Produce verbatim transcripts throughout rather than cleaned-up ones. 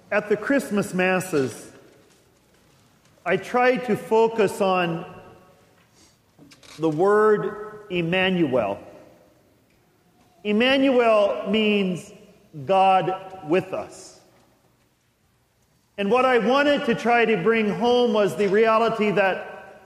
At the Christmas Masses, I try to focus on the word Emmanuel. Emmanuel means God with us. And what I wanted to try to bring home was the reality that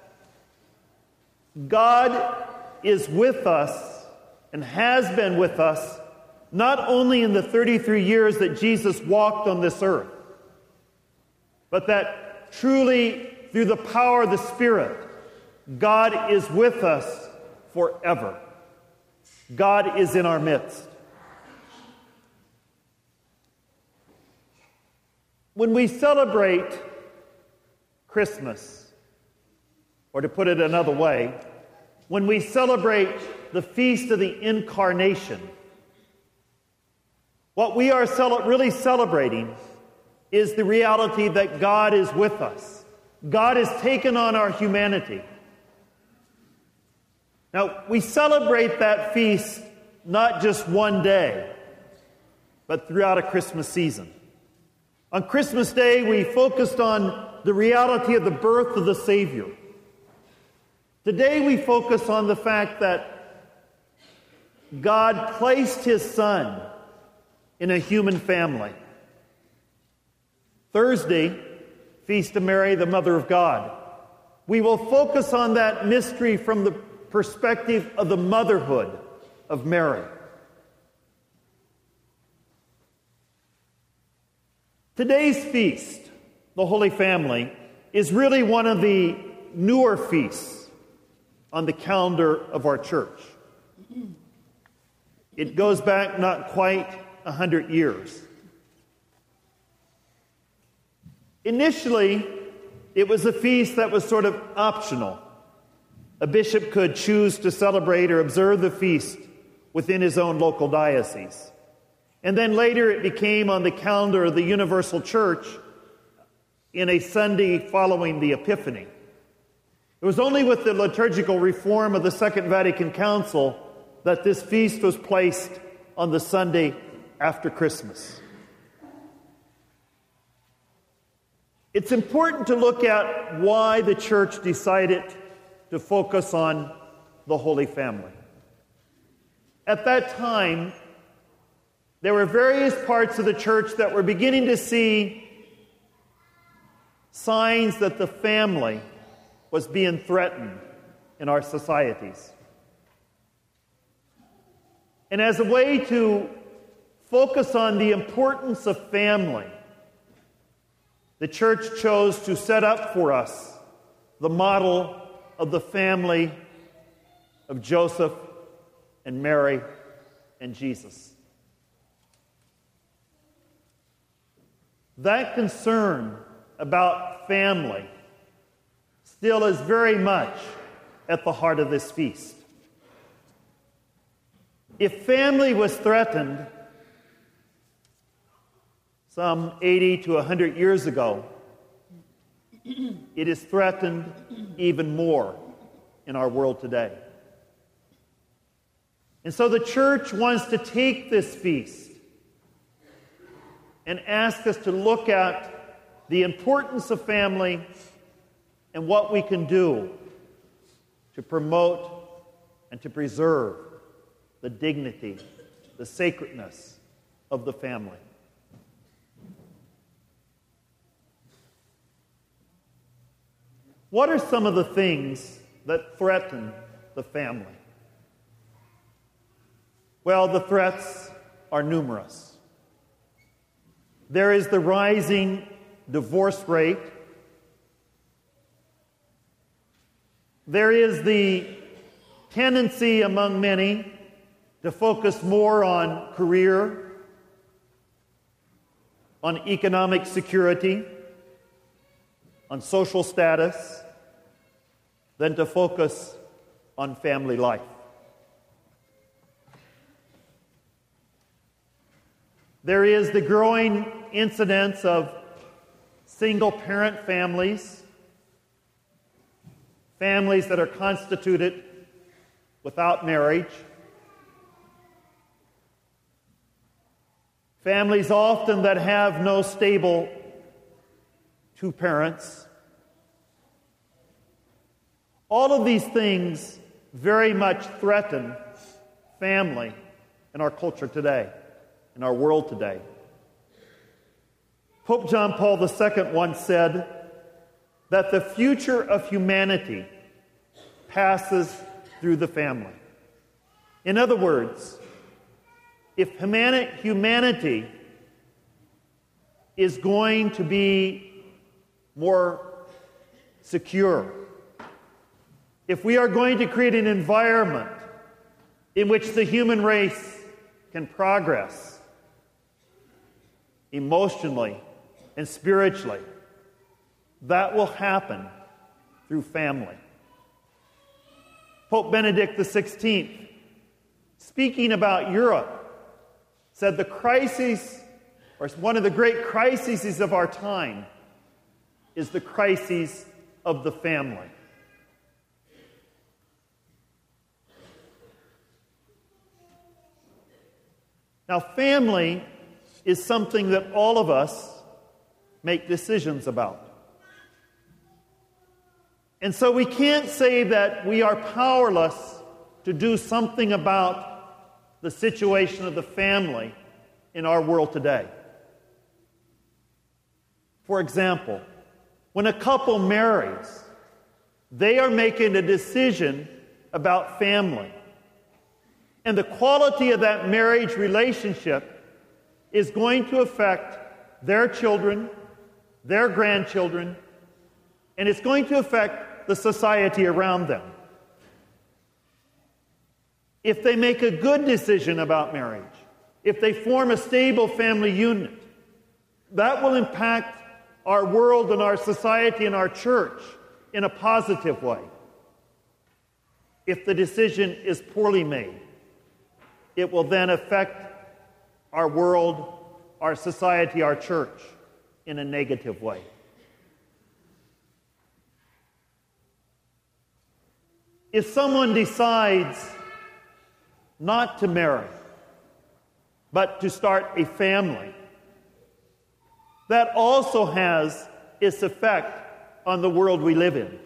God is with us and has been with us not only in the thirty-three years that Jesus walked on this earth, but that truly through the power of the Spirit, God is with us forever. God is in our midst. When we celebrate Christmas, or to put it another way, when we celebrate the Feast of the Incarnation, what we are cel- really celebrating is the reality that God is with us. God has taken on our humanity. Now, we celebrate that feast not just one day, but throughout a Christmas season. On Christmas Day, we focused on the reality of the birth of the Savior. Today, we focus on the fact that God placed His Son in a human family. Thursday, Feast of Mary, the Mother of God. We will focus on that mystery from the perspective of the motherhood of Mary. Today's feast, the Holy Family, is really one of the newer feasts on the calendar of our church. It goes back not quite a hundred years. Initially, it was a feast that was sort of optional. A bishop could choose to celebrate or observe the feast within his own local diocese. And then later it became on the calendar of the Universal Church in a Sunday following the Epiphany. It was only with the liturgical reform of the Second Vatican Council that this feast was placed on the Sunday after Christmas. It's important to look at why the Church decided to focus on the Holy Family. At that time, there were various parts of the church that were beginning to see signs that the family was being threatened in our societies. And as a way to focus on the importance of family, the church chose to set up for us the model of the family of Joseph and Mary and Jesus. That concern about family still is very much at the heart of this feast. If family was threatened some eighty to one hundred years ago, it is threatened even more in our world today. And so the church wants to take this feast and ask us to look at the importance of family and what we can do to promote and to preserve the dignity, the sacredness of the family. What are some of the things that threaten the family? Well, the threats are numerous. There is the rising divorce rate. There is the tendency among many to focus more on career, on economic security, on social status, than to focus on family life. There is the growing incidence of single-parent families, families that are constituted without marriage, Families often that have no stable two parents. All of these things very much threaten family in our culture today, in our world today. Pope John Paul the Second once said that the future of humanity passes through the family. In other words, if humani- humanity is going to be more secure, if we are going to create an environment in which the human race can progress emotionally and spiritually, that will happen through family. Pope Benedict the Sixteenth, speaking about Europe, said the crisis, or one of the great crises of our time, is the crisis of the family. Now, family is something that all of us make decisions about. And so we can't say that we are powerless to do something about the situation of the family in our world today. For example, when a couple marries, they are making a decision about family. And the quality of that marriage relationship is going to affect their children, their grandchildren, and it's going to affect the society around them. If they make a good decision about marriage, if they form a stable family unit, that will impact our world and our society and our church in a positive way. If the decision is poorly made, it will then affect our world, our society, our church in a negative way. If someone decides not to marry, but to start a family, that also has its effect on the world we live in.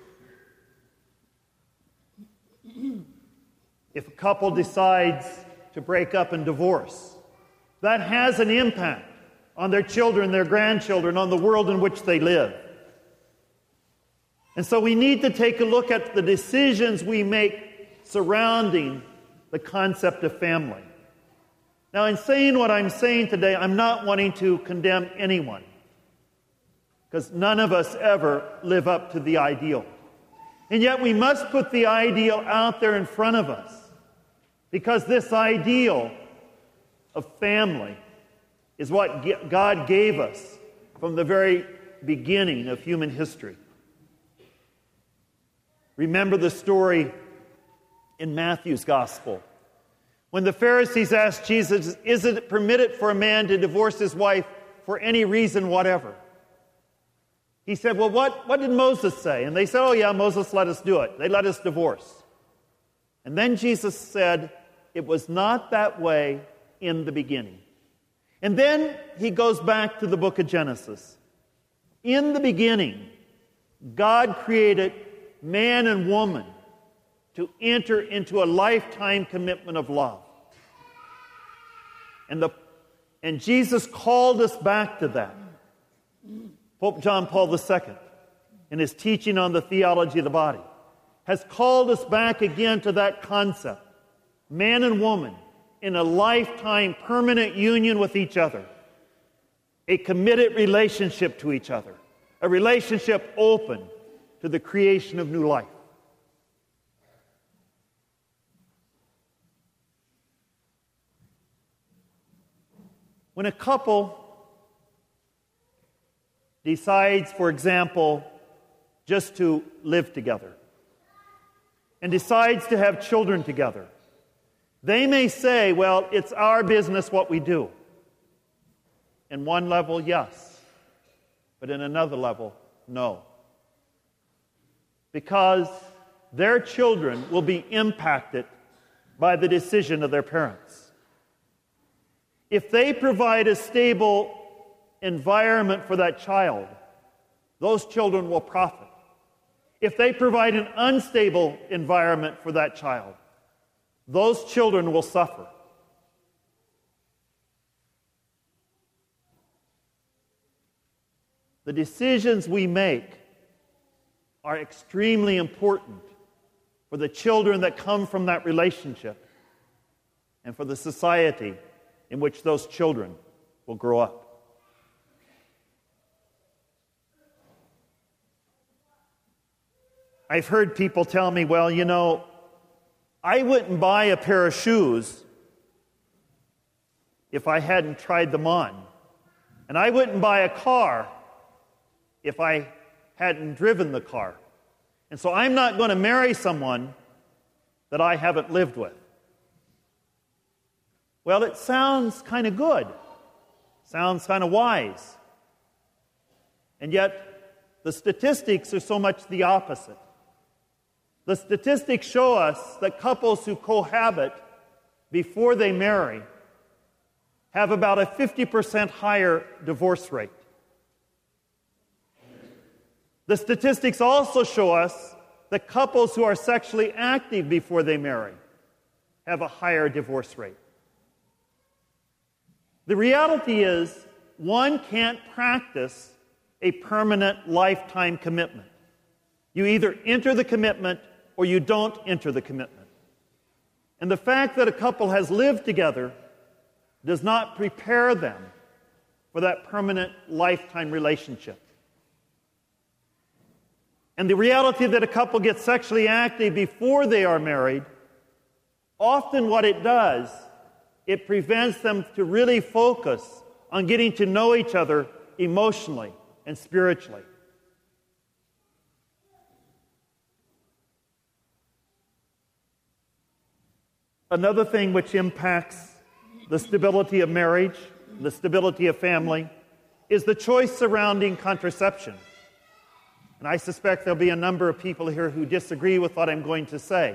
If a couple decides to break up and divorce, that has an impact on their children, their grandchildren, on the world in which they live. And so we need to take a look at the decisions we make surrounding the concept of family. Now, in saying what I'm saying today, I'm not wanting to condemn anyone, because none of us ever live up to the ideal. And yet we must put the ideal out there in front of us, because this ideal of family is what God gave us from the very beginning of human history. Remember the story in Matthew's Gospel, when the Pharisees asked Jesus, is it permitted for a man to divorce his wife for any reason whatever? He said, well, what, what did Moses say? And they said, oh yeah, Moses let us do it. They let us divorce. And then Jesus said, it was not that way in the beginning. And then he goes back to the book of Genesis. In the beginning, God created man and woman to enter into a lifetime commitment of love. And, the, and Jesus called us back to that. Pope John Paul the Second, in his teaching on the theology of the body, has called us back again to that concept. Man and woman in a lifetime permanent union with each other. A committed relationship to each other. A relationship open to the creation of new life. When a couple decides, for example, just to live together and decides to have children together, they may say, well, it's our business what we do. In one level, yes. But in another level, no. Because their children will be impacted by the decision of their parents. if they provide a stable environment for that child, those children will profit. If they provide an unstable environment for that child, those children will suffer. The decisions we make are extremely important for the children that come from that relationship and for the society in which those children will grow up. I've heard people tell me, well, you know, I wouldn't buy a pair of shoes if I hadn't tried them on. And I wouldn't buy a car if I hadn't driven the car. And so I'm not going to marry someone that I haven't lived with. Well, it sounds kind of good. Sounds kind of wise. And yet, the statistics are so much the opposite. The statistics show us that couples who cohabit before they marry have about a fifty percent higher divorce rate. The statistics also show us that couples who are sexually active before they marry have a higher divorce rate. The reality is, one can't practice a permanent lifetime commitment. You either enter the commitment or you don't enter the commitment. And the fact that a couple has lived together does not prepare them for that permanent lifetime relationship. And the reality that a couple gets sexually active before they are married, often what it does, it prevents them to really focus on getting to know each other emotionally and spiritually. Another thing which impacts the stability of marriage, the stability of family, is the choice surrounding contraception. And I suspect there'll be a number of people here who disagree with what I'm going to say.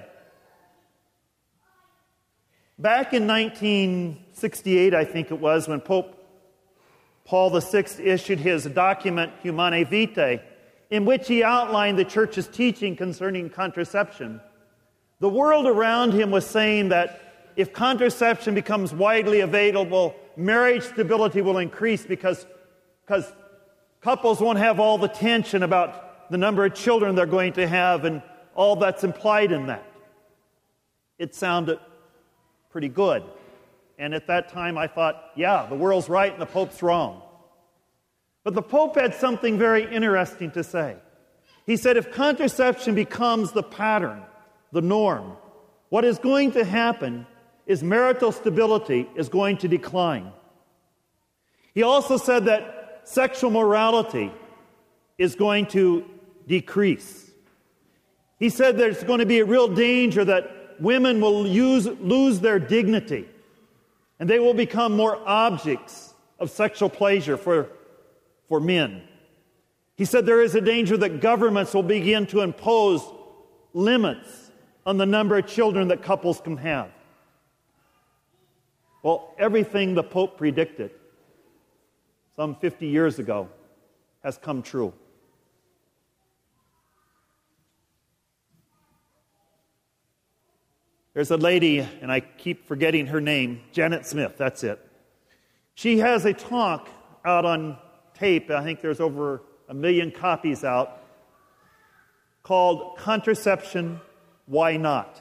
Back in nineteen sixty-eight, I think it was, when Pope Paul the Sixth issued his document Humanae Vitae, in which he outlined the Church's teaching concerning contraception, the world around him was saying that if contraception becomes widely available, marriage stability will increase because, because couples won't have all the tension about the number of children they're going to have and all that's implied in that. It sounded pretty good. And at that time I thought, yeah, the world's right and the Pope's wrong. But the Pope had something very interesting to say. He said if contraception becomes the pattern, the norm, what is going to happen is marital stability is going to decline. He also said that sexual morality is going to decrease. He said there's going to be a real danger that women will use, lose their dignity and they will become more objects of sexual pleasure for, for men. He said there is a danger that governments will begin to impose limits on the number of children that couples can have. Well, everything the Pope predicted some fifty years ago has come true. There's a lady, and I keep forgetting her name, Janet Smith, that's it. She has a talk out on tape, I think there's over a million copies out, called Contraception, Why Not?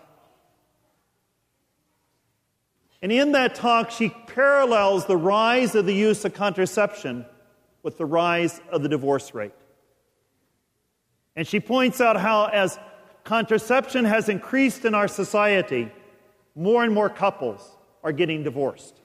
And in that talk, she parallels the rise of the use of contraception with the rise of the divorce rate. And she points out how as contraception has increased in our society, more and more couples are getting divorced.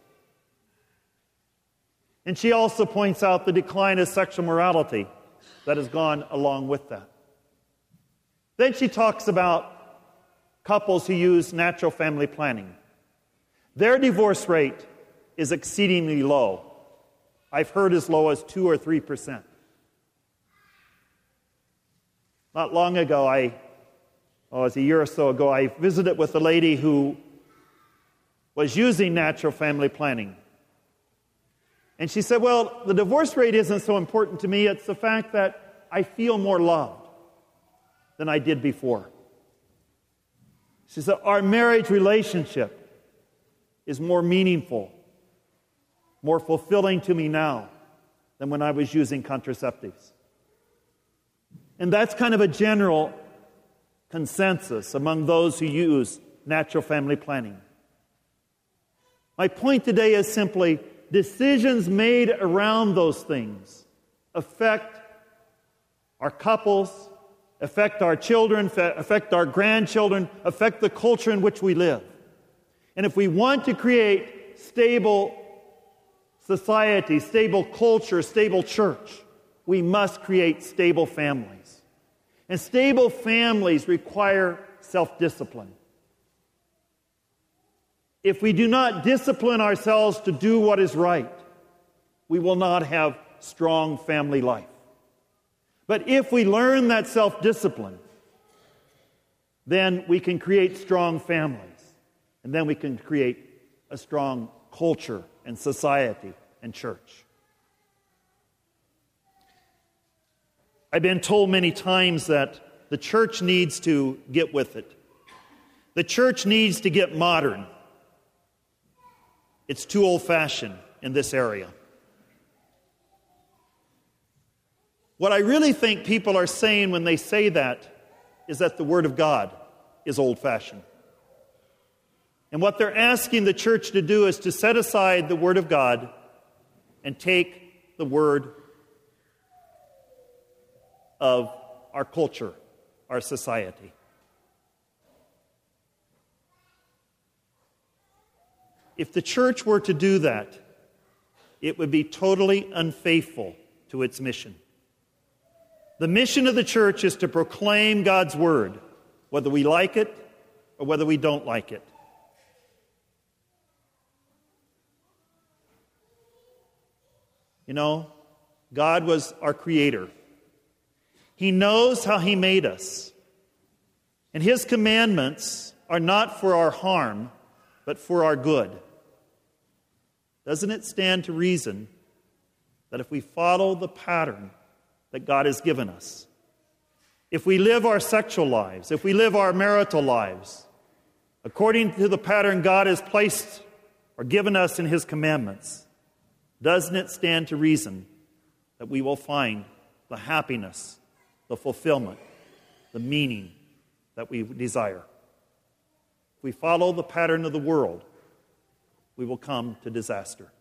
And she also points out the decline of sexual morality that has gone along with that. Then she talks about couples who use natural family planning. Their divorce rate is exceedingly low. I've heard as low as two or three percent. Not long ago, I Oh, it was a year or so ago, I visited with a lady who was using natural family planning. And she said, well, the divorce rate isn't so important to me. It's the fact that I feel more loved than I did before. She said, our marriage relationship is more meaningful, more fulfilling to me now than when I was using contraceptives. And that's kind of a general consensus among those who use natural family planning. My point today is simply decisions made around those things affect our couples, affect our children, affect our grandchildren, affect the culture in which we live. And if we want to create stable society, stable culture, stable church, we must create stable families. And stable families require self-discipline. If we do not discipline ourselves to do what is right, we will not have strong family life. But if we learn that self-discipline, then we can create strong families. And then we can create a strong culture and society and church. I've been told many times that the church needs to get with it. The church needs to get modern. It's too old-fashioned in this area. What I really think people are saying when they say that is that the Word of God is old-fashioned. And what they're asking the church to do is to set aside the Word of God and take the Word of our culture, our society. If the church were to do that, it would be totally unfaithful to its mission. The mission of the church is to proclaim God's Word, whether we like it or whether we don't like it. You know, God was our creator. He knows how He made us. And His commandments are not for our harm, but for our good. Doesn't it stand to reason that if we follow the pattern that God has given us, if we live our sexual lives, if we live our marital lives, according to the pattern God has placed or given us in His commandments, doesn't it stand to reason that we will find the happiness, the fulfillment, the meaning that we desire? If we follow the pattern of the world, we will come to disaster.